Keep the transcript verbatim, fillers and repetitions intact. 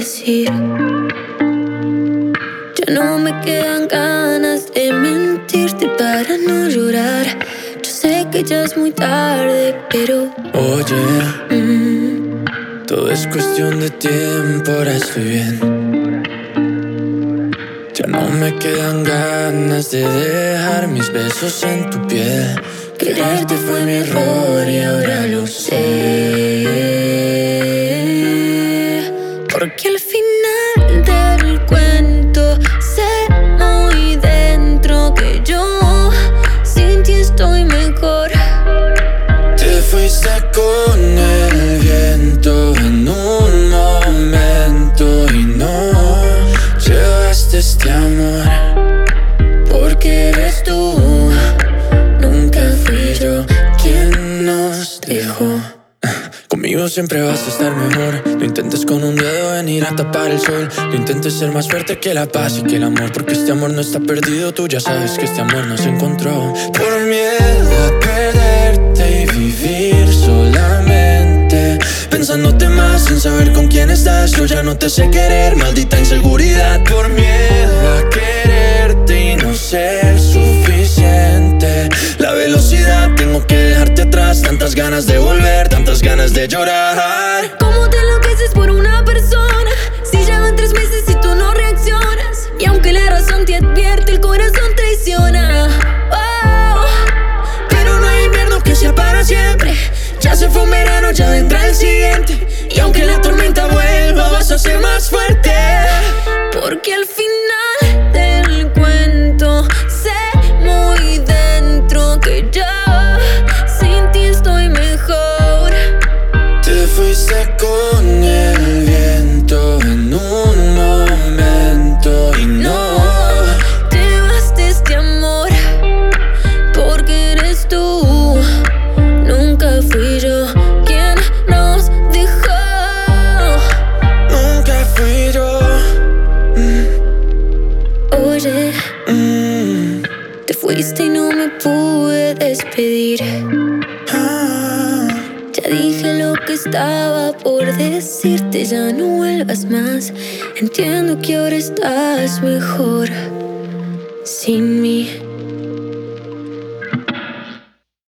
decir. Ya no me quedan ganas de mentirte para no llorar. Yo sé que ya es muy tarde, pero oye, mm, todo es cuestión de tiempo, ahora estoy bien. Ya no me quedan ganas de dejar mis besos en tu piel. quererte fue mi error y ahora lo sé. Porque al final del cuento sé muy dentro que yo sin ti estoy mejor. Te fuiste con el viento en un momento y no llevaste este amor. Porque eres tú, nunca fui yo quien nos dejó. Conmigo siempre vas a estar mejor. No intentes con un dedo venir a tapar el sol. No intentes ser más fuerte que la paz y que el amor. Porque este amor no está perdido. Tú ya sabes que este amor no se encontró. Por miedo a perderte y vivir solamente pensándote más sin saber con quién estás. Yo ya no te sé querer, maldita inseguridad. Por miedo a quererte y no ser suficiente. La velocidad, tengo que dejarte atrás. Tantas ganas de volver, tantas ganas de llorar. ¿Cómo te enloqueces por una persona? Si ya van tres meses y tú no reaccionas. Y aunque la razón te advierte, el corazón traiciona. Oh, Pero no hay invierno que sea para siempre. Ya se fue un verano, ya vendrá el siguiente. Y aunque la tormenta vuelva, vas a ser más fuerte. porque al final del cuento sé muy dentro que yo sin ti estoy mejor. Te fuiste con el viento en un momento y no te vas de este amor, porque eres tú, nunca fui yo quien nos dejó. nunca fui yo. Oye, Mm, te fuiste y no me pude despedir. ah. Ya dije lo que estaba por decirte, ya no vuelvas más. Entiendo que ahora estás mejor sin mí.